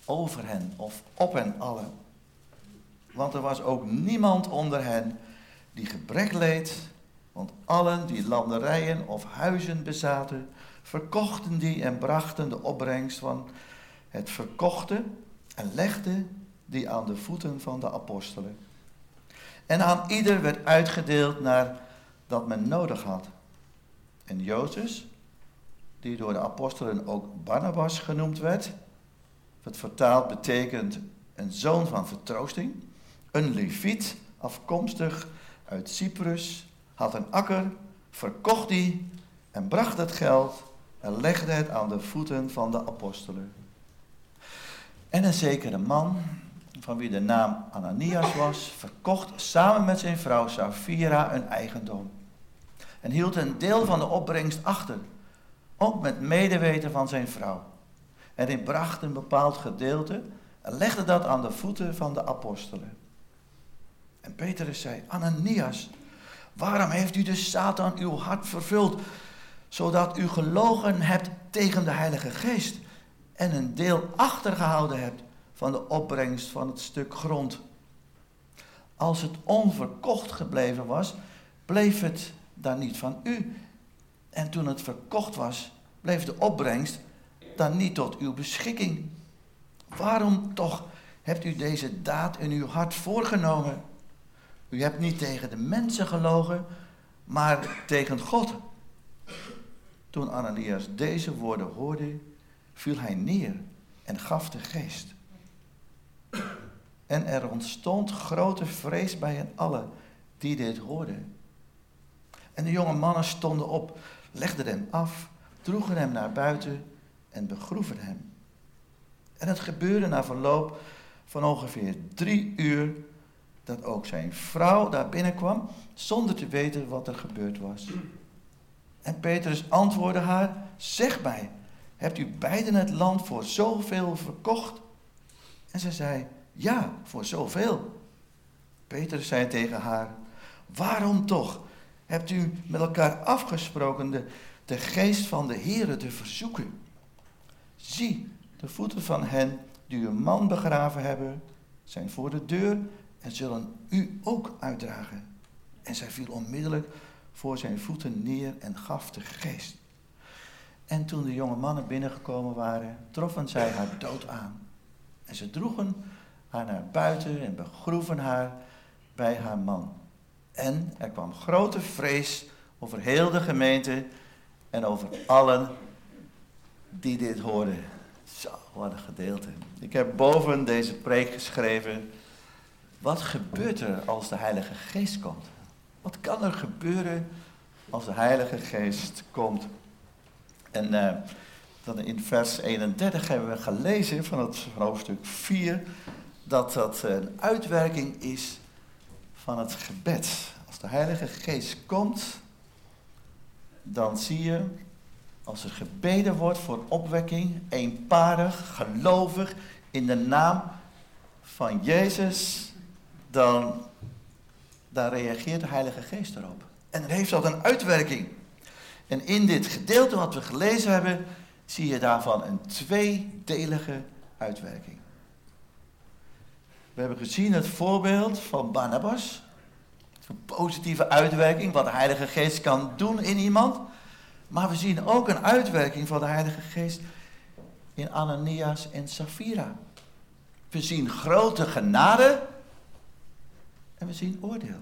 over hen of op hen allen. Want er was ook niemand onder hen die gebrek leed, want allen die landerijen of huizen bezaten, verkochten die en brachten de opbrengst van het verkochte en legden die aan de voeten van de apostelen. En aan ieder werd uitgedeeld naar dat men nodig had. En Jozef, die door de apostelen ook Barnabas genoemd werd, wat vertaald betekent een zoon van vertroosting, een leviet afkomstig uit Cyprus, had een akker, verkocht die en bracht het geld en legde het aan de voeten van de apostelen. En een zekere man, van wie de naam Ananias was, verkocht samen met zijn vrouw Sapphira een eigendom. En hield een deel van de opbrengst achter, ook met medeweten van zijn vrouw. En hij bracht een bepaald gedeelte en legde dat aan de voeten van de apostelen. En Petrus zei, Ananias, waarom heeft u de Satan uw hart vervuld, zodat u gelogen hebt tegen de Heilige Geest en een deel achtergehouden hebt van de opbrengst van het stuk grond? Als het onverkocht gebleven was, bleef het dan niet van u. En toen het verkocht was, bleef de opbrengst dan niet tot uw beschikking. Waarom toch hebt u deze daad in uw hart voorgenomen? U hebt niet tegen de mensen gelogen, maar tegen God. Toen Ananias deze woorden hoorde, viel hij neer en gaf de geest. En er ontstond grote vrees bij hen allen die dit hoorden. En de jonge mannen stonden op, legden hem af, droegen hem naar buiten en begroeven hem. En het gebeurde na verloop van ongeveer 3 uur dat ook zijn vrouw daar binnenkwam, zonder te weten wat er gebeurd was. En Petrus antwoordde haar, zeg mij, hebt u beiden het land voor zoveel verkocht? En ze zei, ja, voor zoveel. Petrus zei tegen haar, waarom toch hebt u met elkaar afgesproken de geest van de Heere te verzoeken? Zie, de voeten van hen die uw man begraven hebben, zijn voor de deur en zullen u ook uitdragen. En zij viel onmiddellijk voor zijn voeten neer en gaf de geest. En toen de jonge mannen binnengekomen waren, troffen zij haar dood aan. En ze droegen haar naar buiten en begroeven haar bij haar man. En er kwam grote vrees over heel de gemeente en over allen die dit hoorden. Zo, wat een gedeelte. Ik heb boven deze preek geschreven, wat gebeurt er als de Heilige Geest komt? Wat kan er gebeuren als de Heilige Geest komt? En dan in vers 31 hebben we gelezen van het hoofdstuk 4, dat dat een uitwerking is van het gebed. Als de Heilige Geest komt, dan zie je, als er gebeden wordt voor opwekking, eenparig, gelovig, in de naam van Jezus, dan reageert de Heilige Geest erop. En dan heeft dat een uitwerking. En in dit gedeelte wat we gelezen hebben, zie je daarvan een tweedelige uitwerking. We hebben gezien het voorbeeld van Barnabas. Een positieve uitwerking, wat de Heilige Geest kan doen in iemand. Maar we zien ook een uitwerking van de Heilige Geest in Ananias en Sapphira. We zien grote genade en we zien oordeel.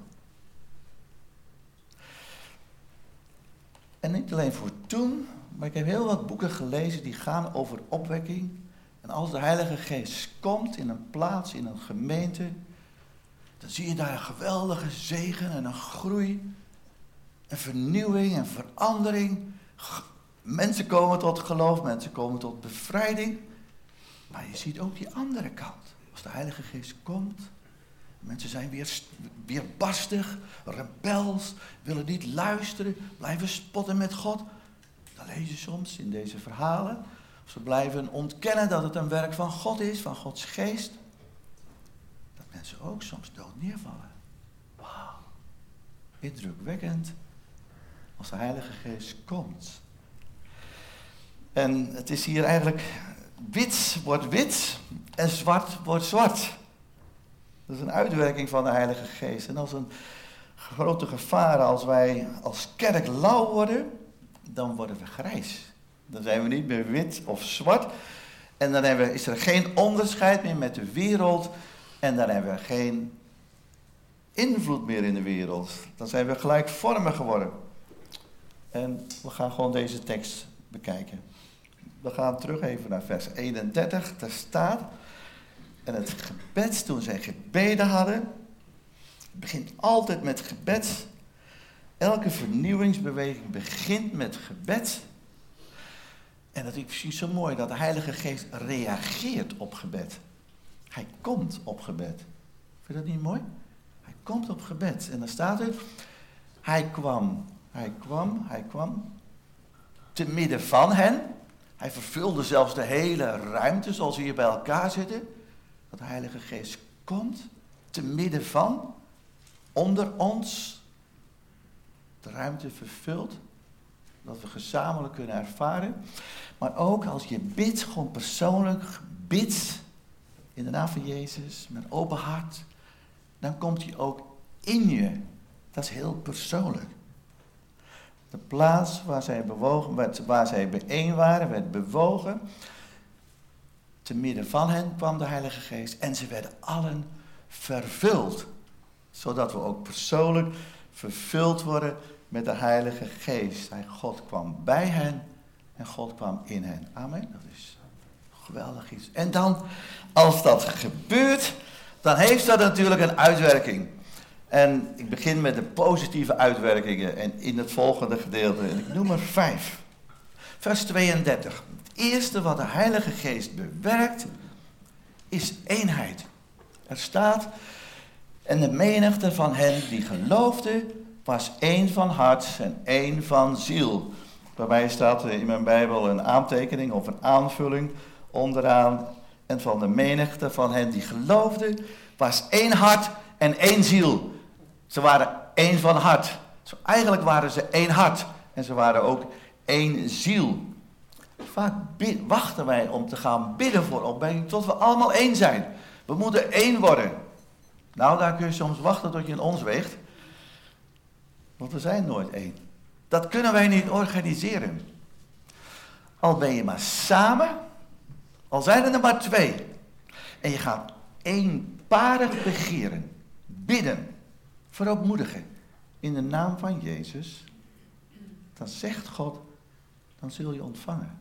En niet alleen voor toen, maar ik heb heel wat boeken gelezen die gaan over opwekking. En als de Heilige Geest komt in een plaats, in een gemeente, dan zie je daar een geweldige zegen en een groei, een vernieuwing en verandering. Mensen komen tot geloof, mensen komen tot bevrijding. Maar je ziet ook die andere kant. Als de Heilige Geest komt, mensen zijn weer barstig, rebels, willen niet luisteren, blijven spotten met God. Dan lees je soms in deze verhalen, of ze blijven ontkennen dat het een werk van God is, van Gods Geest, dat mensen ook soms dood neervallen. Wauw, indrukwekkend als de Heilige Geest komt. En het is hier eigenlijk wit wordt wit En zwart wordt zwart. Dat is een uitwerking van de Heilige Geest. En als een grote gevaar als wij als kerk lauw worden, dan worden we grijs. Dan zijn we niet meer wit of zwart. En dan is er geen onderscheid meer met de wereld. En dan hebben we geen invloed meer in de wereld. Dan zijn we gelijkvormig geworden. En we gaan gewoon deze tekst bekijken. We gaan terug even naar vers 31. Daar staat: en het gebed, toen zij gebeden hadden, het begint altijd met gebed. Elke vernieuwingsbeweging begint met gebed. En dat is precies zo mooi, dat de Heilige Geest reageert op gebed. Hij komt op gebed. Vind je dat niet mooi? Hij komt op gebed. En dan staat er: hij kwam te midden van hen. Hij vervulde zelfs de hele ruimte zoals we hier bij elkaar zitten. Dat de Heilige Geest komt te midden van, onder ons, de ruimte vervult. Dat we gezamenlijk kunnen ervaren. Maar ook als je bidt, gewoon persoonlijk bidt, in de naam van Jezus, met open hart, dan komt hij ook in je. Dat is heel persoonlijk. De plaats waar zij bijeen waren, werd bewogen. Te midden van hen kwam de Heilige Geest en ze werden allen vervuld. Zodat we ook persoonlijk vervuld worden met de Heilige Geest. God kwam bij hen en God kwam in hen. Amen. Dat is geweldig iets. En dan, als dat gebeurt, dan heeft dat natuurlijk een uitwerking. En ik begin met de positieve uitwerkingen en in het volgende gedeelte. En ik noem er 5. Vers 32. Het eerste wat de Heilige Geest bewerkt, is eenheid. Er staat: en de menigte van hen die geloofden, was één van hart en één van ziel. Waarbij staat in mijn Bijbel een aantekening of een aanvulling onderaan. En van de menigte van hen die geloofden, was één hart en één ziel. Ze waren één van hart. Eigenlijk waren ze één hart. En ze waren ook één ziel. Vaak wachten wij om te gaan bidden voor opwekking tot we allemaal één zijn. We moeten één worden. Nou, daar kun je soms wachten tot je in ons weegt. Want we zijn nooit één. Dat kunnen wij niet organiseren. Al ben je maar samen, al zijn er maar 2. En je gaat eenparig begeren, bidden, verootmoedigen in de naam van Jezus. Dan zegt God, dan zul je ontvangen.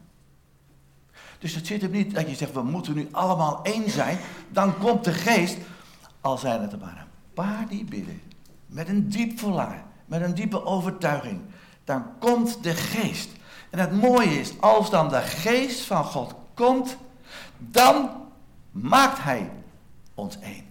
Dus het zit er niet dat je zegt, we moeten nu allemaal één zijn. Dan komt de Geest, al zijn het er maar een paar die bidden. Met een diep verlangen, met een diepe overtuiging. Dan komt de Geest. En het mooie is, als dan de Geest van God komt, dan maakt Hij ons één.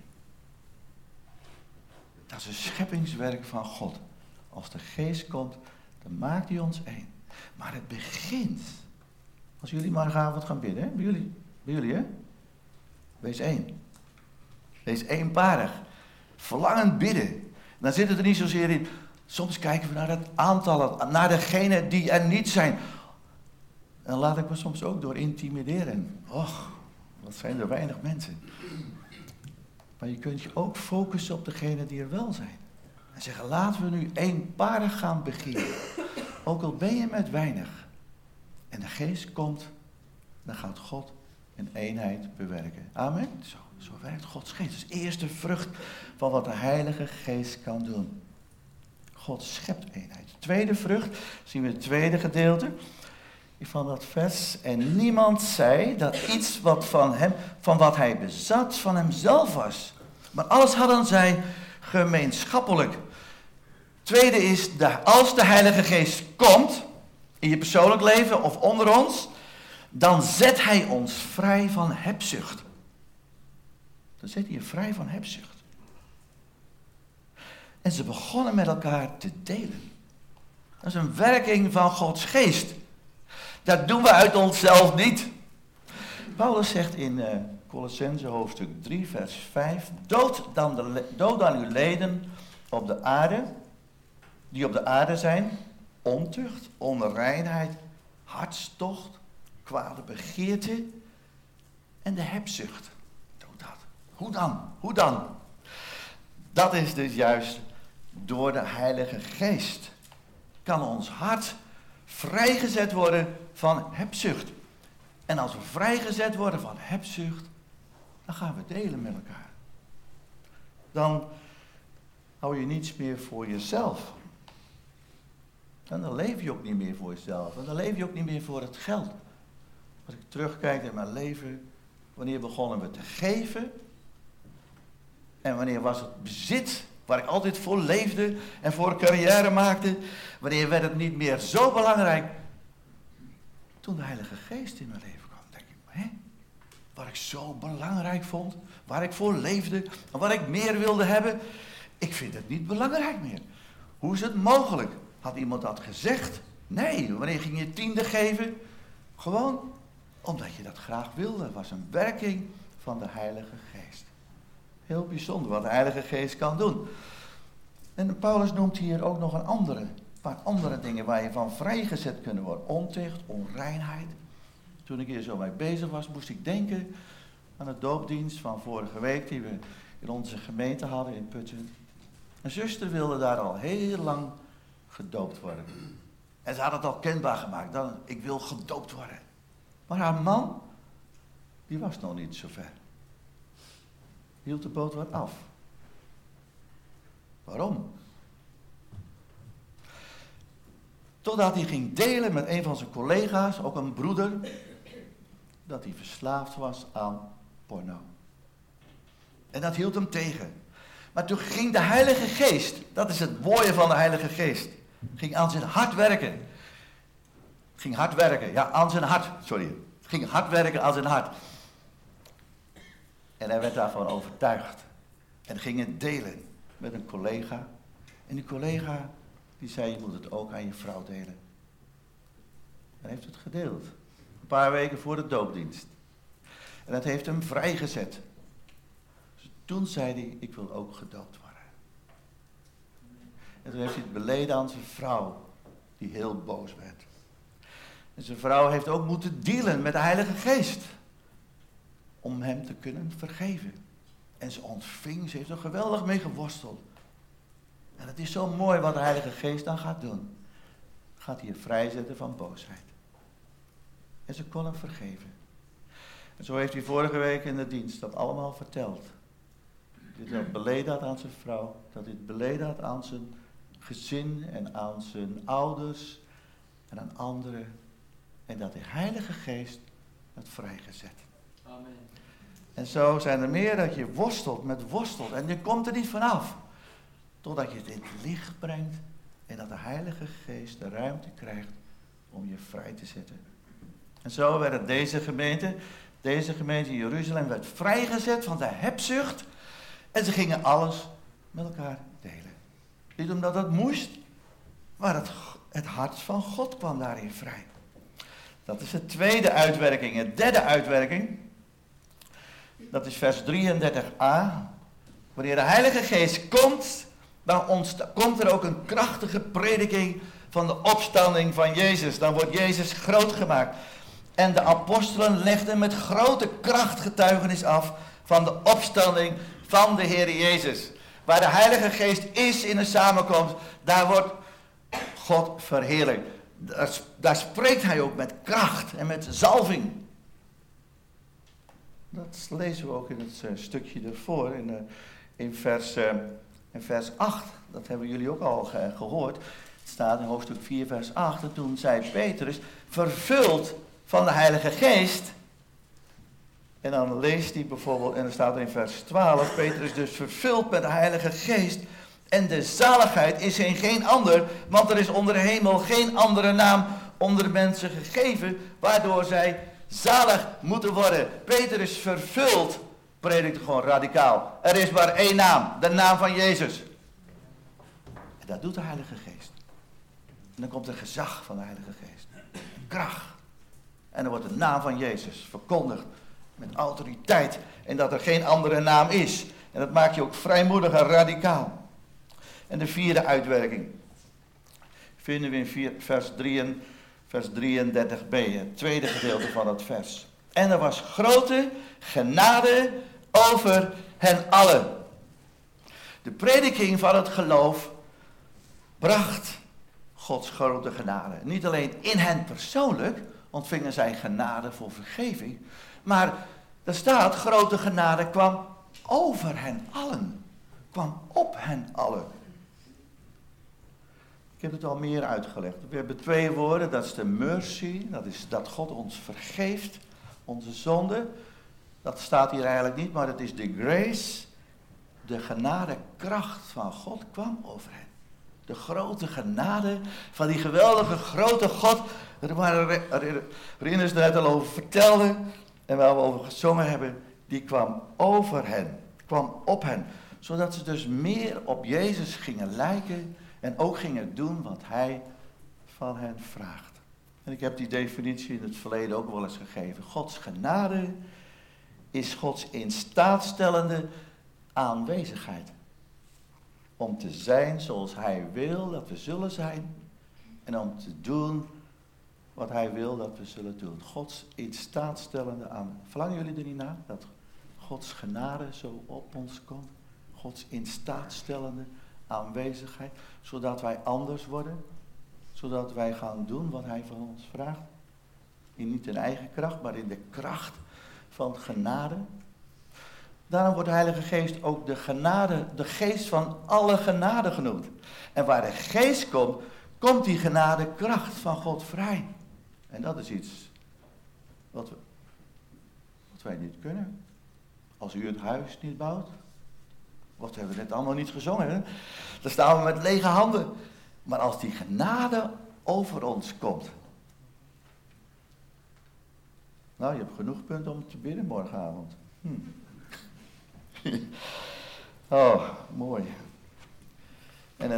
Dat is een scheppingswerk van God. Als de Geest komt, dan maakt Hij ons één. Maar het begint, als jullie morgenavond gaan bidden, hè? Bij jullie hè? Wees één. Wees eenparig. Verlangend bidden. Dan zit het er niet zozeer in. Soms kijken we naar het aantal, naar degenen die er niet zijn. En dan laat ik me soms ook door intimideren. Och, wat zijn er weinig mensen. Maar je kunt je ook focussen op degenen die er wel zijn. En zeggen, laten we nu eenparig gaan beginnen. Ook al ben je met weinig. En de Geest komt, dan gaat God een eenheid bewerken. Amen? Zo werkt Gods Geest. Dat is de eerste vrucht van wat de Heilige Geest kan doen. God schept eenheid. Tweede vrucht, zien we het tweede gedeelte van dat vers. En niemand zei dat iets wat van wat hij bezat, van hemzelf was. Maar alles hadden zij gemeenschappelijk. Tweede is, als de Heilige Geest komt, in je persoonlijk leven of onder ons, dan zet hij ons vrij van hebzucht. Dan zet hij je vrij van hebzucht. En ze begonnen met elkaar te delen. Dat is een werking van Gods Geest. Dat doen we uit onszelf niet. Paulus zegt in Colossenzen hoofdstuk 3 vers 5. Dood dan uw leden op de aarde, die op de aarde zijn. Ontucht, onreinheid, hartstocht, kwade begeerte en de hebzucht. Hoe dan? Hoe dan? Dat is dus juist door de Heilige Geest. Kan ons hart vrijgezet worden van hebzucht. En als we vrijgezet worden van hebzucht, dan gaan we delen met elkaar. Dan hou je niets meer voor jezelf. En dan leef je ook niet meer voor jezelf. En dan leef je ook niet meer voor het geld. Als ik terugkijk in mijn leven, wanneer begonnen we te geven? En wanneer was het bezit, waar ik altijd voor leefde en voor carrière maakte? Wanneer werd het niet meer zo belangrijk? Toen de Heilige Geest in mijn leven kwam, denk ik, wat ik zo belangrijk vond, waar ik voor leefde en wat ik meer wilde hebben, ik vind het niet belangrijk meer. Hoe is het mogelijk? Had iemand dat gezegd? Nee, wanneer ging je tiende geven? Gewoon omdat je dat graag wilde. Het was een werking van de Heilige Geest. Heel bijzonder wat de Heilige Geest kan doen. En Paulus noemt hier ook nog een paar andere dingen waar je van vrijgezet kunnen worden. Ontucht, onreinheid. Toen ik hier zo mee bezig was, moest ik denken aan de doopdienst van vorige week die we in onze gemeente hadden in Putten. Een zuster wilde daar al heel lang gedoopt worden. En ze had het al kenbaar gemaakt. Ik wil gedoopt worden. Maar haar man, die was nog niet zo ver. Hield de boot wat af. Waarom? Totdat hij ging delen met een van zijn collega's, ook een broeder, dat hij verslaafd was aan porno. En dat hield hem tegen. Maar toen ging de Heilige Geest, dat is het mooie van de Heilige Geest, ging aan zijn hart werken. Ging hard werken aan zijn hart. En hij werd daarvan overtuigd. En ging het delen met een collega. En die collega, die zei, je moet het ook aan je vrouw delen. En hij heeft het gedeeld. Een paar weken voor de doopdienst. En dat heeft hem vrijgezet. Dus toen zei hij, ik wil ook gedoopt worden. En toen heeft hij het beleden aan zijn vrouw, die heel boos werd. En zijn vrouw heeft ook moeten dealen met de Heilige Geest. Om hem te kunnen vergeven. En ze ontving, ze heeft er geweldig mee geworsteld. En het is zo mooi wat de Heilige Geest dan gaat doen. Gaat hij je vrijzetten van boosheid. En ze kon hem vergeven. En zo heeft hij vorige week in de dienst dat allemaal verteld. Dat hij beleden had aan zijn vrouw. Dat hij het beleden had aan zijn gezin en aan zijn ouders en aan anderen. En dat de Heilige Geest het vrijgezet. Amen. En zo zijn er meer dat je worstelt en je komt er niet vanaf. Totdat je het in het licht brengt en dat de Heilige Geest de ruimte krijgt om je vrij te zetten. En zo werd deze gemeente in Jeruzalem werd vrijgezet van de hebzucht. En ze gingen alles met elkaar delen. Niet omdat het moest, maar het hart van God kwam daarin vrij. Dat is de tweede uitwerking. De derde uitwerking, dat is vers 33a. Wanneer de Heilige Geest komt, dan komt er ook een krachtige prediking van de opstanding van Jezus. Dan wordt Jezus groot gemaakt. En de apostelen legden met grote kracht getuigenis af van de opstanding van de Heer Jezus. Waar de Heilige Geest is in een samenkomst, daar wordt God verheerlijkt. Daar spreekt hij ook met kracht en met zalving. Dat lezen we ook in het stukje ervoor, in vers 8. Dat hebben jullie ook al gehoord. Het staat in hoofdstuk 4, vers 8. En toen zei Petrus, vervuld van de Heilige Geest. En dan leest hij bijvoorbeeld, en er staat in vers 12, Petrus dus vervuld met de Heilige Geest. En de zaligheid is in geen ander, want er is onder de hemel geen andere naam onder de mensen gegeven, waardoor zij zalig moeten worden. Petrus vervuld, predikt gewoon radicaal. Er is maar één naam, de naam van Jezus. En dat doet de Heilige Geest. En dan komt er gezag van de Heilige Geest. Kracht. En dan wordt de naam van Jezus verkondigd met autoriteit. En dat er geen andere naam is. En dat maakt je ook vrijmoedig en radicaal. En de vierde uitwerking vinden we in vers 33b, het tweede gedeelte van het vers. En er was grote genade over hen allen. De prediking van het geloof bracht Gods grote genade. Niet alleen in hen persoonlijk ontvingen zij genade voor vergeving, maar er staat, grote genade kwam over hen allen. Kwam op hen allen. Ik heb het al meer uitgelegd. We hebben 2 woorden, dat is de mercy, dat is dat God ons vergeeft, onze zonde. Dat staat hier eigenlijk niet, maar het is de grace. De genadekracht van God kwam over hen. De grote genade van die geweldige grote God, waar Rinus net al over vertelde en waar we over gezongen hebben, die kwam over hen, kwam op hen. Zodat ze dus meer op Jezus gingen lijken en ook gingen doen wat hij van hen vraagt. En ik heb die definitie in het verleden ook wel eens gegeven. Gods genade is Gods instaatstellende aanwezigheid. Om te zijn zoals hij wil dat we zullen zijn. En om te doen wat hij wil dat we zullen doen. Gods instaatstellende aan. Verlangen jullie er niet naar? Dat Gods genade zo op ons komt. Gods instaatstellende aanwezigheid. Zodat wij anders worden. Zodat wij gaan doen wat hij van ons vraagt. Niet in eigen kracht, maar in de kracht van genade. Daarom wordt de Heilige Geest ook de genade, de geest van alle genade genoemd. En waar de geest komt, komt die genadekracht van God vrij. En dat is iets wat wij niet kunnen. Als u het huis niet bouwt. Wat hebben we net allemaal niet gezongen. Hè? Dan staan we met lege handen. Maar als die genade over ons komt. Nou, je hebt genoeg punten om te bidden morgenavond. Oh, mooi. En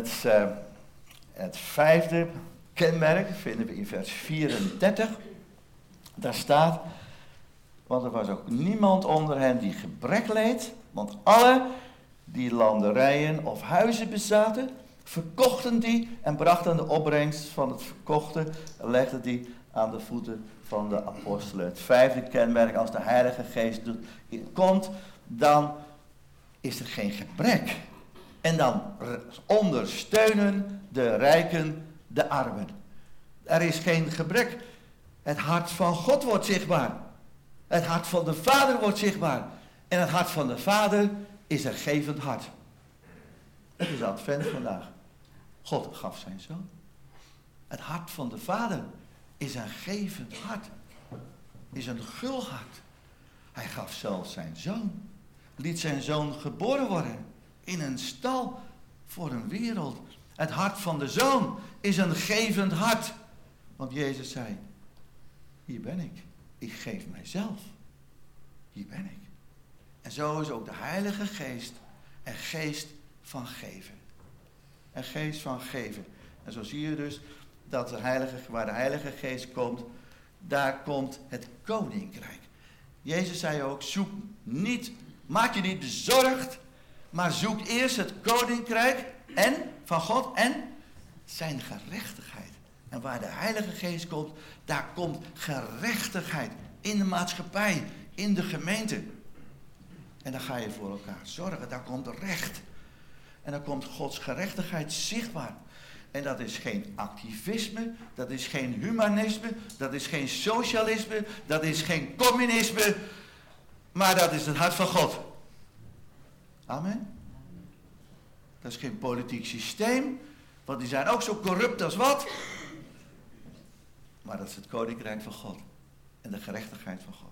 het 5e kenmerk vinden we in vers 34. Daar staat, want er was ook niemand onder hen die gebrek leed, want alle die landerijen of huizen bezaten, verkochten die en brachten de opbrengst van het verkochte en legden die aan de voeten van de apostelen. Het 5e kenmerk, als de Heilige Geest komt, dan is er geen gebrek. En dan ondersteunen de rijken de armen. Er is geen gebrek. Het hart van God wordt zichtbaar. Het hart van de Vader wordt zichtbaar. En het hart van de Vader is een gevend hart. Het is advent vandaag. God gaf zijn zoon. Het hart van de Vader is een gevend hart. Is een gul hart. Hij gaf zelfs zijn zoon. Liet zijn zoon geboren worden. In een stal voor een wereld. Het hart van de zoon is een gevend hart. Want Jezus zei, hier ben ik. Ik geef mijzelf. Hier ben ik. En zo is ook de Heilige Geest een geest van geven. Een geest van geven. En zo zie je dus dat waar de Heilige Geest komt, daar komt het koninkrijk. Jezus zei ook, maak je niet bezorgd, maar zoek eerst het koninkrijk van God en zijn gerechtigheid. En waar de Heilige Geest komt, daar komt gerechtigheid in de maatschappij, in de gemeente. En dan ga je voor elkaar zorgen, daar komt recht. En dan komt Gods gerechtigheid zichtbaar. En dat is geen activisme, dat is geen humanisme, dat is geen socialisme, dat is geen communisme, maar dat is het hart van God. Amen. Dat is geen politiek systeem, want die zijn ook zo corrupt als wat. Maar dat is het koninkrijk van God en de gerechtigheid van God.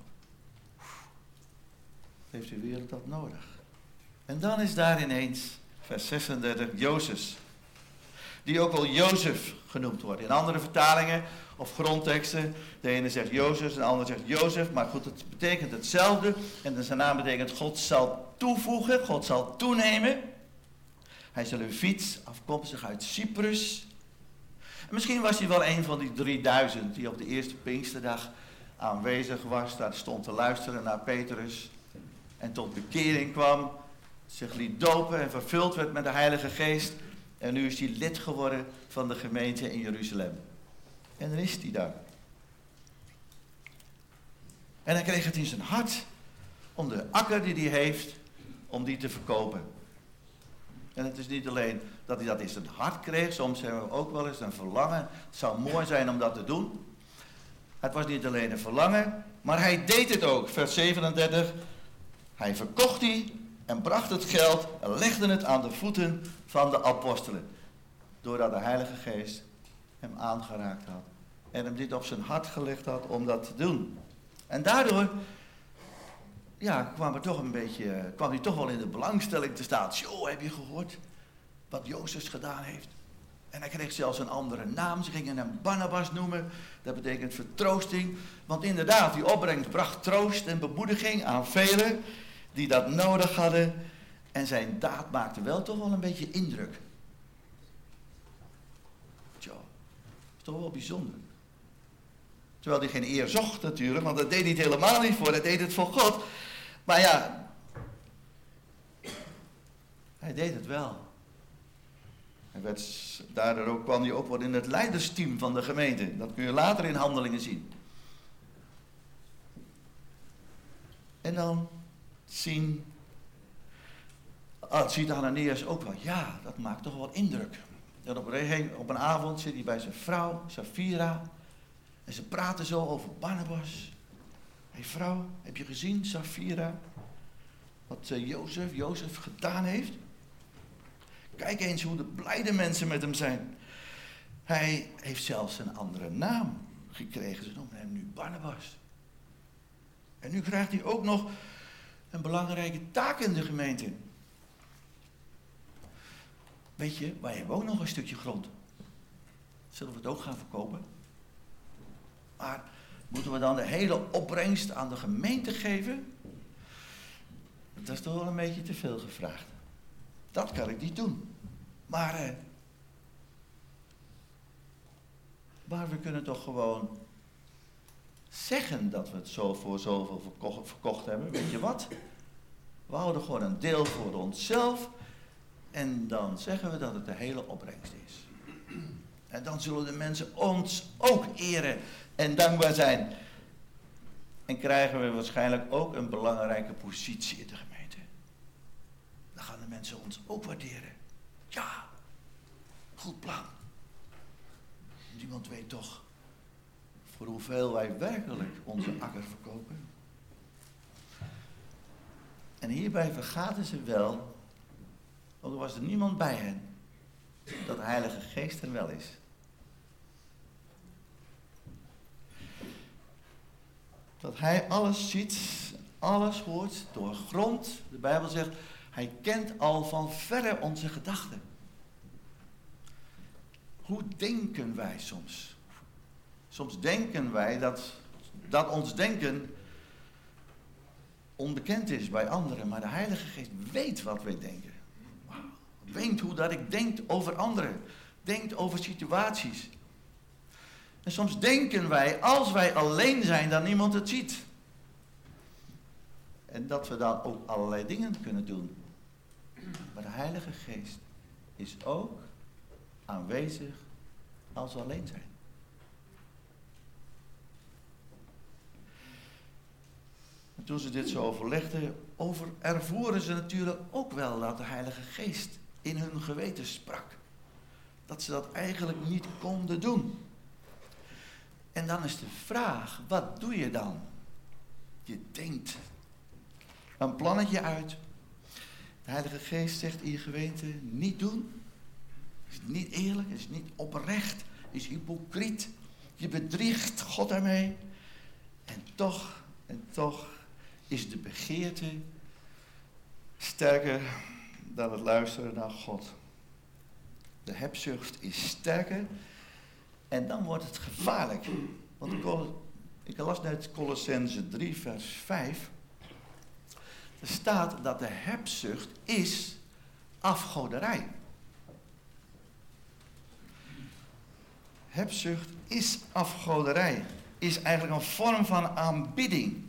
Heeft de wereld dat nodig? En dan is daar ineens, vers 36, Jozef. Die ook wel Jozef genoemd wordt. In andere vertalingen of grondteksten, de ene zegt Jozef, de andere zegt Jozef, maar goed, het betekent hetzelfde. En zijn naam betekent God zal toevoegen, God zal toenemen. Hij is een Leviet, afkomstig uit Cyprus. En misschien was hij wel een van die 3000 die op de eerste Pinksterdag aanwezig was. Daar stond te luisteren naar Petrus. En tot bekering kwam, zich liet dopen en vervuld werd met de Heilige Geest. En nu is hij lid geworden van de gemeente in Jeruzalem. En dan is hij daar. En hij kreeg het in zijn hart om de akker die hij heeft, om die te verkopen. En het is niet alleen dat hij dat in zijn hart kreeg, soms hebben we ook wel eens een verlangen. Het zou mooi zijn om dat te doen. Het was niet alleen een verlangen, maar hij deed het ook. Vers 37, hij verkocht die en bracht het geld en legde het aan de voeten van de apostelen. Doordat de Heilige Geest hem aangeraakt had en hem dit op zijn hart gelegd had om dat te doen. En daardoor kwam hij toch wel in de belangstelling te staan. Zo, heb je gehoord wat Jozef gedaan heeft? En hij kreeg zelfs een andere naam. Ze gingen hem Barnabas noemen. Dat betekent vertroosting. Want inderdaad, die opbrengst bracht troost en bemoediging aan velen die dat nodig hadden. En zijn daad maakte wel toch wel een beetje indruk. Tja, dat is toch wel bijzonder. Terwijl hij geen eer zocht natuurlijk, want dat deed hij het helemaal niet voor. Hij deed het voor God. Maar ja, hij deed het wel. Daardoor kwam hij ook wel in het leidersteam van de gemeente. Dat kun je later in Handelingen zien. En dan ziet Ananias ook wel. Ja, dat maakt toch wel indruk. En op een avond zit hij bij zijn vrouw, Safira. En ze praten zo over Barnabas. Hé vrouw, heb je gezien, Safira, wat Jozef gedaan heeft? Kijk eens hoe de blijde mensen met hem zijn. Hij heeft zelfs een andere naam gekregen. Ze noemen hem nu Barnabas. En nu krijgt hij ook nog een belangrijke taak in de gemeente. Weet je, wij hebben ook nog een stukje grond. Zullen we het ook gaan verkopen? Maar moeten we dan de hele opbrengst aan de gemeente geven? Dat is toch wel een beetje te veel gevraagd. Dat kan ik niet doen. Maar we kunnen toch gewoon zeggen dat we het zo voor zoveel verkocht hebben. Weet je wat? We houden gewoon een deel voor onszelf. En dan zeggen we dat het de hele opbrengst is. En dan zullen de mensen ons ook eren en dankbaar zijn. En krijgen we waarschijnlijk ook een belangrijke positie in de gemeente. Dan gaan de mensen ons ook waarderen. Ja, goed plan. Niemand weet toch voor hoeveel wij werkelijk onze akker verkopen. En hierbij vergaten ze wel, want er was er niemand bij hen, dat de Heilige Geest er wel is. Dat hij alles ziet, alles hoort, doorgrondt. De Bijbel zegt, hij kent al van verre onze gedachten. Hoe denken wij soms? Soms denken wij dat ons denken onbekend is bij anderen. Maar de Heilige Geest weet wat wij denken. Wauw. Weet hoe dat ik denk over anderen. Denkt over situaties. En soms denken wij, als wij alleen zijn, dat niemand het ziet. En dat we dan ook allerlei dingen kunnen doen. Maar de Heilige Geest is ook aanwezig als we alleen zijn. En toen ze dit zo overlegden, ervoeren ze natuurlijk ook wel dat de Heilige Geest in hun geweten sprak. Dat ze dat eigenlijk niet konden doen. En dan is de vraag, wat doe je dan? Je denkt een plannetje uit. De Heilige Geest zegt in je gewete, niet doen. Is niet eerlijk, is niet oprecht, is hypocriet. Je bedriegt God daarmee. En toch is de begeerte sterker dan het luisteren naar God. De hebzucht is sterker. En dan wordt het gevaarlijk. Want ik las net Kolossenzen 3 vers 5. Er staat dat de hebzucht is afgoderij. Hebzucht is afgoderij. Is eigenlijk een vorm van aanbidding.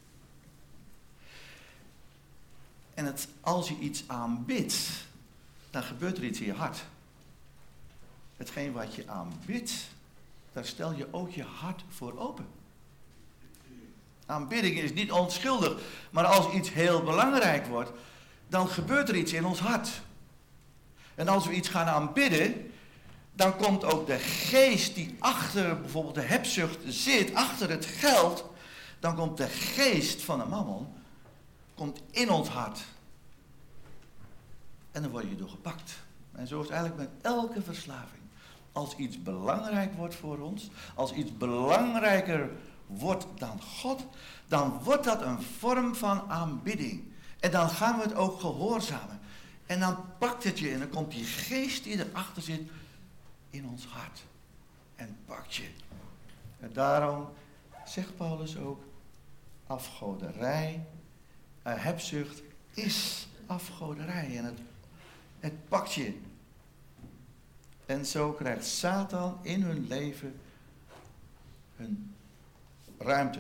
En als je iets aanbidt, dan gebeurt er iets in je hart. Hetgeen wat je aanbidt, daar stel je ook je hart voor open. Aanbidding is niet onschuldig, maar als iets heel belangrijk wordt, dan gebeurt er iets in ons hart. En als we iets gaan aanbidden, dan komt ook de geest die achter bijvoorbeeld de hebzucht zit, achter het geld, dan komt de geest van de mammon, komt in ons hart. En dan word je door gepakt. En zo is het eigenlijk met elke verslaving. Als iets belangrijk wordt voor ons, als iets belangrijker wordt dan God, dan wordt dat een vorm van aanbidding. En dan gaan we het ook gehoorzamen. En dan pakt het je en dan komt die geest die erachter zit in ons hart. En pakt je. En daarom zegt Paulus ook, afgoderij, hebzucht is afgoderij. En het pakt je. En zo krijgt Satan in hun leven hun ruimte.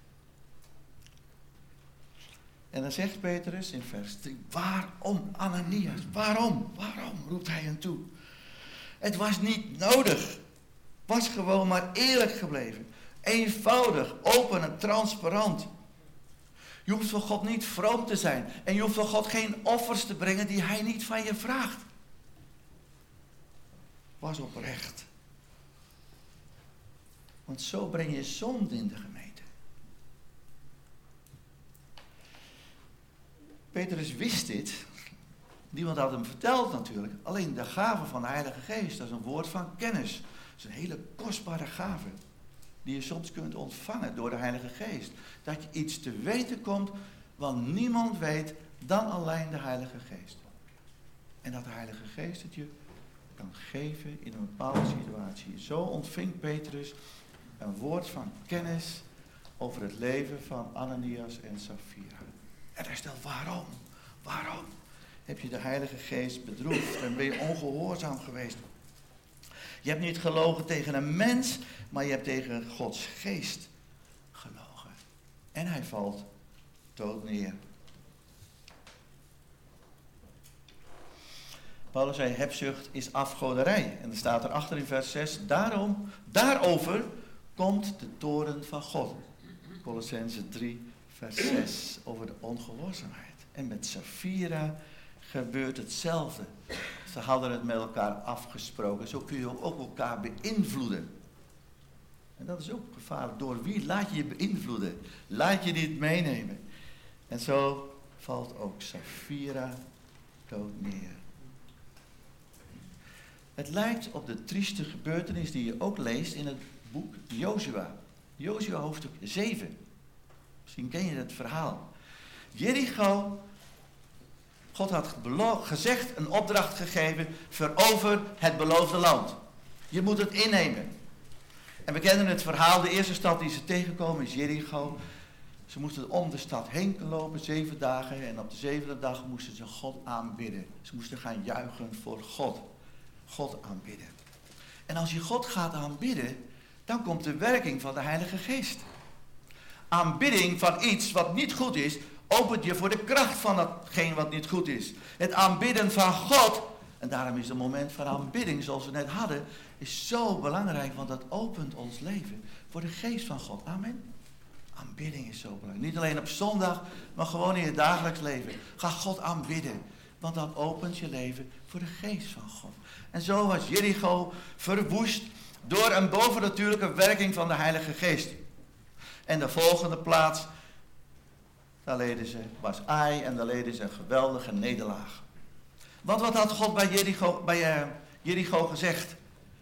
En dan zegt Petrus in vers 3, waarom Ananias? Waarom roept hij hem toe? Het was niet nodig. Was gewoon maar eerlijk gebleven. Eenvoudig, open en transparant. Je hoeft voor God niet vroom te zijn. En je hoeft voor God geen offers te brengen die hij niet van je vraagt. Was oprecht. Want zo breng je zonde in de gemeente. Petrus wist dit. Niemand had hem verteld natuurlijk. Alleen de gave van de Heilige Geest, dat is een woord van kennis. Dat is een hele kostbare gave. Die je soms kunt ontvangen door de Heilige Geest. Dat je iets te weten komt wat niemand weet dan alleen de Heilige Geest. En dat de Heilige Geest het je kan geven in een bepaalde situatie. Zo ontving Petrus een woord van kennis over het leven van Ananias en Safira. En hij stelt, waarom? Waarom heb je de Heilige Geest bedroefd en ben je ongehoorzaam geweest? Je hebt niet gelogen tegen een mens, maar je hebt tegen Gods geest gelogen. En hij valt dood neer. Paulus zei, hebzucht is afgoderij. En er staat erachter in vers 6, daarover komt de toorn van God. Colossenzen 3, vers 6, over de ongehoorzaamheid. En met Safira gebeurt hetzelfde. Ze hadden het met elkaar afgesproken. Zo kun je ook elkaar beïnvloeden. En dat is ook gevaarlijk. Door wie laat je je beïnvloeden? Laat je dit meenemen. En zo valt ook Safira dood neer. Het lijkt op de trieste gebeurtenis die je ook leest in het boek Jozua. Jozua hoofdstuk 7. Misschien ken je het verhaal. Jericho, God had gezegd, een opdracht gegeven, verover het beloofde land. Je moet het innemen. En we kennen het verhaal, de eerste stad die ze tegenkomen is Jericho. Ze moesten om de stad heen lopen, 7 dagen. En op de 7e dag moesten ze God aanbidden. Ze moesten gaan juichen voor God. God aanbidden. En als je God gaat aanbidden, dan komt de werking van de Heilige Geest. Aanbidding van iets wat niet goed is, opent je voor de kracht van datgene wat niet goed is. Het aanbidden van God, en daarom is het moment van aanbidding, zoals we net hadden, is zo belangrijk, want dat opent ons leven voor de geest van God. Amen. Aanbidding is zo belangrijk. Niet alleen op zondag, maar gewoon in je dagelijks leven. Ga God aanbidden, want dat opent je leven voor de geest van God. En zo was Jericho verwoest door een bovennatuurlijke werking van de Heilige Geest. En de volgende plaats, daar leden ze, was Ai, en daar leden ze een geweldige nederlaag. Want wat had God bij Jericho gezegd?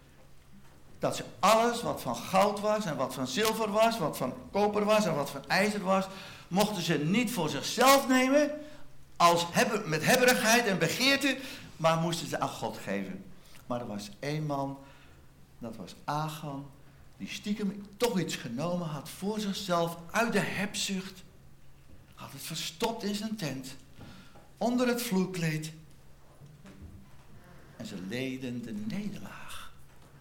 Dat ze alles wat van goud was en wat van zilver was, wat van koper was en wat van ijzer was, mochten ze niet voor zichzelf nemen, met hebberigheid en begeerte, maar moesten ze aan God geven. Maar er was één man, dat was Achan, die stiekem toch iets genomen had voor zichzelf uit de hebzucht. Had het verstopt in zijn tent, onder het vloerkleed. En ze leden de nederlaag.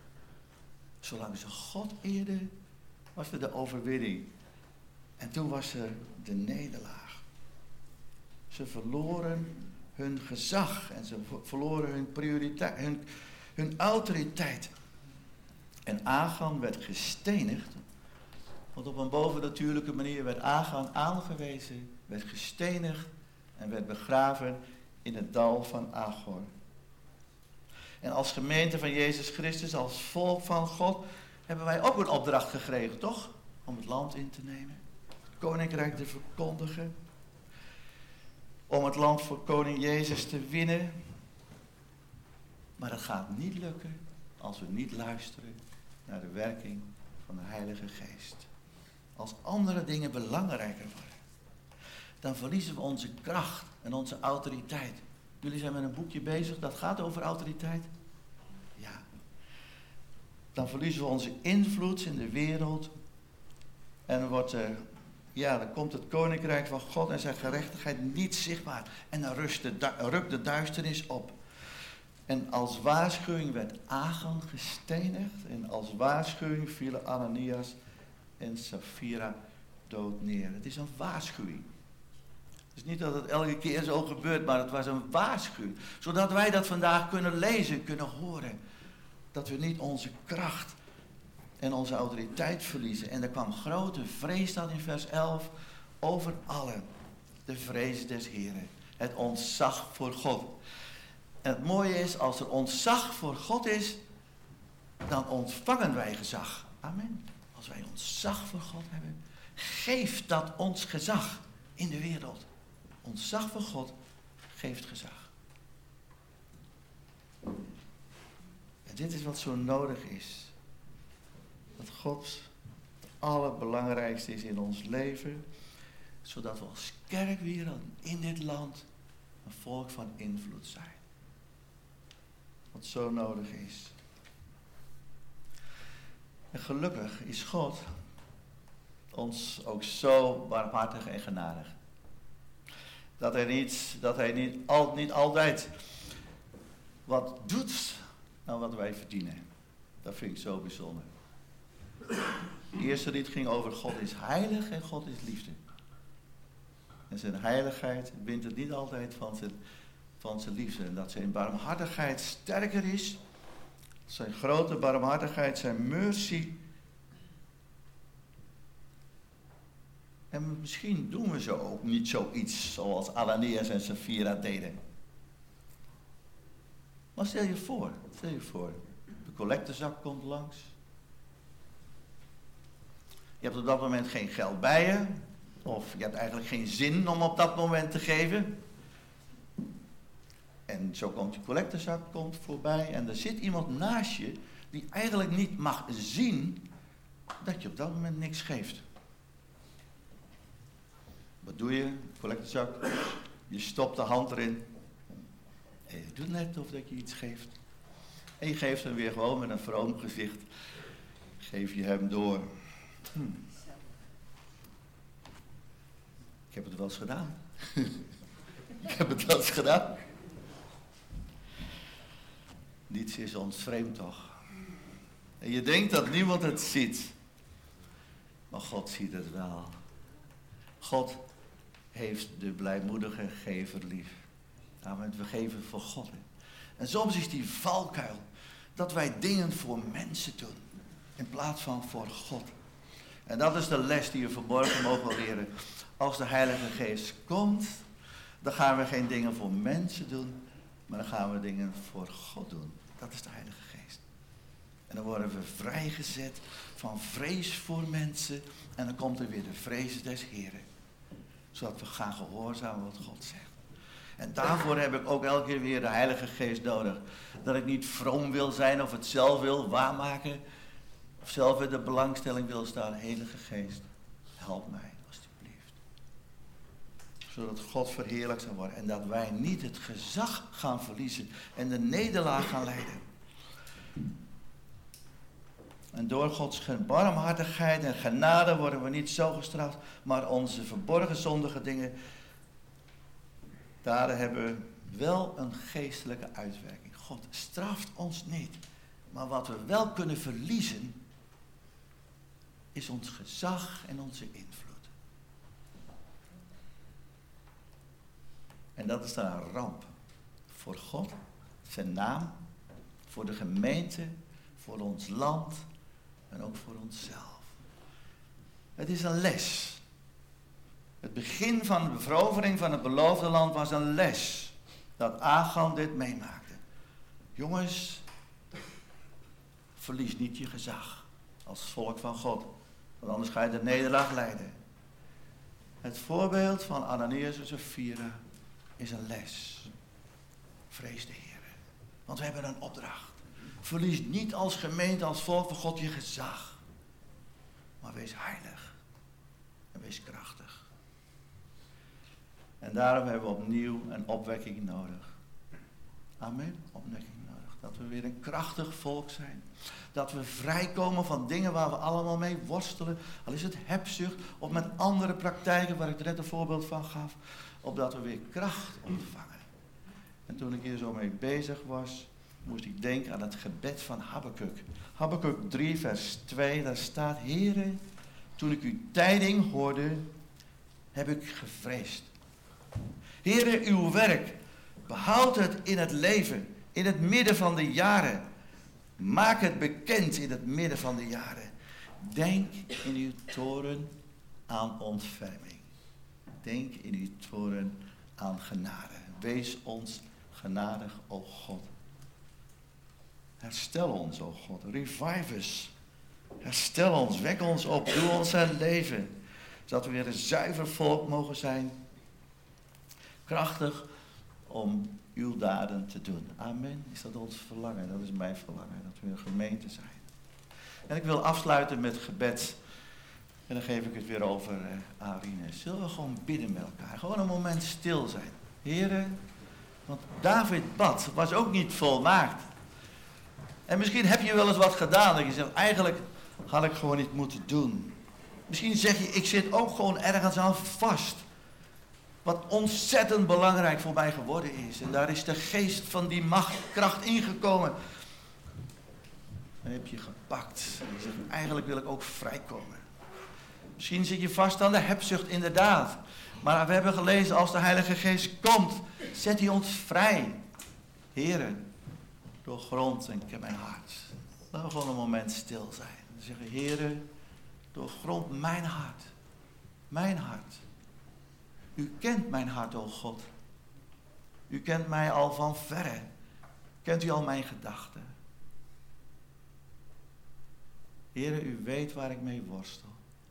Zolang ze God eerden, was er de overwinning. En toen was er de nederlaag. Ze verloren hun gezag en ze verloren hun prioriteit, hun autoriteit. En Achan werd gestenigd Want op een bovennatuurlijke manier werd Achan aangewezen, werd gestenigd en werd begraven in het dal van Achor. En als gemeente van Jezus Christus, als volk van God, hebben wij ook een opdracht gekregen, toch? Om het land in te nemen, het koninkrijk te verkondigen, om het land voor koning Jezus te winnen. Maar dat gaat niet lukken als we niet luisteren naar de werking van de Heilige Geest. Als andere dingen belangrijker worden, dan verliezen we onze kracht en onze autoriteit. Jullie zijn met een boekje bezig, dat gaat over autoriteit. Ja. Dan verliezen we onze invloed in de wereld. En dan komt het koninkrijk van God en zijn gerechtigheid niet zichtbaar. En dan rukt de duisternis op. En als waarschuwing werd Achan gestenigd. En als waarschuwing vielen Ananias en Safira dood neer. Het is een waarschuwing. Het is niet dat het elke keer zo gebeurt, maar het was een waarschuwing. Zodat wij dat vandaag kunnen lezen, kunnen horen. Dat we niet onze kracht en onze autoriteit verliezen. En er kwam grote vrees, staat in vers 11, over allen. De vrees des Heren. Het ontzag voor God. En het mooie is, als er ontzag voor God is, dan ontvangen wij gezag. Amen. Als wij ontzag voor God hebben, geeft dat ons gezag in de wereld. Ontzag voor God geeft gezag. En dit is wat zo nodig is. Dat God het allerbelangrijkste is in ons leven, zodat we als kerk weer in dit land een volk van invloed zijn. Wat zo nodig is. En gelukkig is God ons ook zo barmhartig en genadig. Dat hij niet altijd wat doet dan wat wij verdienen. Dat vind ik zo bijzonder. Het eerste lied ging over God is heilig en God is liefde. En zijn heiligheid wint het niet altijd van zijn liefde. En dat zijn barmhartigheid sterker is. Zijn grote barmhartigheid, zijn mercy. En misschien doen we zo ook niet zoiets zoals Ananias en Safira deden. Maar stel je voor. De collectezak komt langs. Je hebt op dat moment geen geld bij je. Of je hebt eigenlijk geen zin om op dat moment te geven. En zo komt die collectezak voorbij. En er zit iemand naast je die eigenlijk niet mag zien dat je op dat moment niks geeft. Wat doe je? Collectezak. Je stopt de hand erin. En je doet net of dat je iets geeft. En je geeft hem weer gewoon met een vroom gezicht. Geef je hem door. Ik heb het wel eens gedaan. Niets is ons vreemd toch? En je denkt dat niemand het ziet. Maar God ziet het wel. God heeft de blijmoedige gever lief. Amen. We geven voor God. En soms is die valkuil dat wij dingen voor mensen doen. In plaats van voor God. En dat is de les die we vanmorgen mogen leren. Als de Heilige Geest komt, dan gaan we geen dingen voor mensen doen, maar dan gaan we dingen voor God doen. Dat is de Heilige Geest. En dan worden we vrijgezet van vrees voor mensen. En dan komt er weer de vrees des Heren. Zodat we gaan gehoorzamen wat God zegt. En daarvoor heb ik ook elke keer weer de Heilige Geest nodig. Dat ik niet vroom wil zijn of het zelf wil waarmaken. Of zelf in de belangstelling wil staan. Heilige Geest, help mij alstublieft. Zodat God verheerlijkt zal worden. En dat wij niet het gezag gaan verliezen. En de nederlaag gaan leiden. En door Gods barmhartigheid en genade worden we niet zo gestraft. Maar onze verborgen zondige dingen. Daar hebben we wel een geestelijke uitwerking. God straft ons niet. Maar wat we wel kunnen verliezen, is ons gezag en onze invloed. En dat is dan een ramp. Voor God, zijn naam, voor de gemeente, voor ons land en ook voor onszelf. Het is een les. Het begin van de verovering van het beloofde land was een les. Dat Achan dit meemaakte. Jongens, verlies niet je gezag als volk van God. Want anders ga je de nederlaag lijden. Het voorbeeld van Ananias en Safira is een les. Vrees de Heer. Want we hebben een opdracht. Verlies niet als gemeente, als volk van God je gezag. Maar wees heilig. En wees krachtig. En daarom hebben we opnieuw een opwekking nodig. Amen. Opwekking nodig. Dat we weer een krachtig volk zijn. Dat we vrijkomen van dingen waar we allemaal mee worstelen. Al is het hebzucht of met andere praktijken waar ik er net een voorbeeld van gaf. Opdat we weer kracht ontvangen. En toen ik hier zo mee bezig was, moest ik denken aan het gebed van Habakuk. Habakuk 3 vers 2, daar staat: Heere, toen ik uw tijding hoorde, heb ik gevreesd. Heere, uw werk, behoud het in het leven, in het midden van de jaren. Maak het bekend in het midden van de jaren. Denk in uw toren aan ontferming. Denk in uw toren aan genade. Wees ons genadig, o God. Herstel ons, o God. Revive us. Herstel ons, wek ons op, doe ons herleven. Zodat we weer een zuiver volk mogen zijn. Krachtig om uw daden te doen. Amen. Is dat ons verlangen? Dat is mijn verlangen. Dat we een gemeente zijn. En ik wil afsluiten met gebed. En dan geef ik het weer over aan Rinus. Zullen we gewoon bidden met elkaar? Gewoon een moment stil zijn. Heren, want David bad was ook niet volmaakt. En misschien heb je wel eens wat gedaan. Dat je zegt, eigenlijk had ik gewoon niet moeten doen. Misschien zeg je, ik zit ook gewoon ergens aan vast. Wat ontzettend belangrijk voor mij geworden is. En daar is de geest van die kracht ingekomen. Dan heb je gepakt. En je zegt, eigenlijk wil ik ook vrijkomen. Misschien zit je vast aan de hebzucht, inderdaad. Maar we hebben gelezen, als de Heilige Geest komt, zet hij ons vrij. Heren, doorgrond en ken mijn hart. Laten we gewoon een moment stil zijn. En zeggen, Heren, doorgrond mijn hart. Mijn hart. U kent mijn hart, o God. U kent mij al van verre. Kent u al mijn gedachten. Heren, u weet waar ik mee worstel.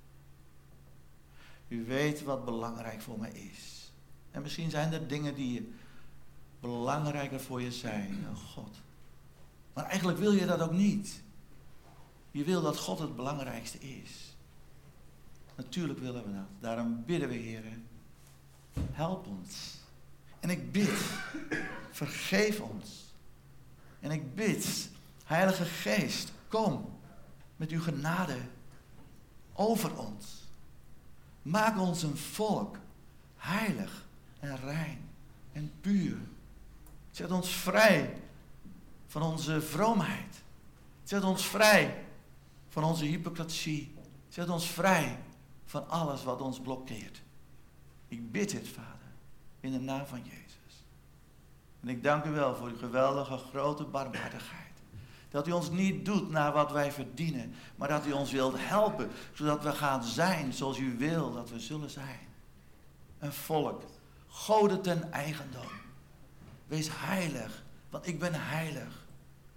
U weet wat belangrijk voor mij is. En misschien zijn er dingen die belangrijker voor je zijn dan God. Maar eigenlijk wil je dat ook niet. Je wil dat God het belangrijkste is. Natuurlijk willen we dat. Daarom bidden we, Heer, help ons. En ik bid, vergeef ons. En ik bid, Heilige Geest, kom met uw genade over ons. Maak ons een volk, heilig en rein en puur. Zet ons vrij van onze vroomheid. Zet ons vrij van onze hypocrisie. Zet ons vrij van alles wat ons blokkeert. Ik bid dit, Vader, in de naam van Jezus. En ik dank u wel voor uw geweldige grote barmhartigheid. Dat u ons niet doet naar wat wij verdienen, maar dat u ons wilt helpen, zodat we gaan zijn zoals u wil dat we zullen zijn. Een volk, goden ten eigendom. Wees heilig, want ik ben heilig.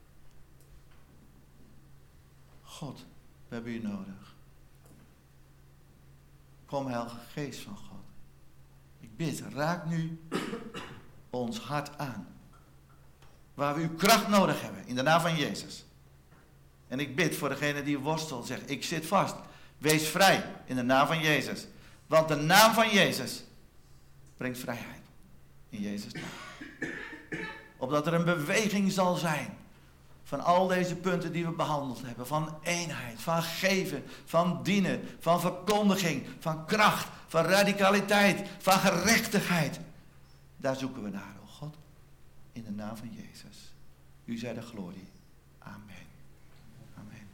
God, we hebben u nodig. Kom, Heilige Geest van God. Ik bid, raak nu ons hart aan. Waar we uw kracht nodig hebben, in de naam van Jezus. En ik bid voor degene die worstelt, zegt, ik zit vast. Wees vrij, in de naam van Jezus. Want de naam van Jezus brengt vrijheid. In Jezus' naam. Opdat er een beweging zal zijn van al deze punten die we behandeld hebben. Van eenheid, van geven, van dienen, van verkondiging, van kracht, van radicaliteit, van gerechtigheid. Daar zoeken we naar, oh God. In de naam van Jezus. U zij de glorie. Amen. Amen.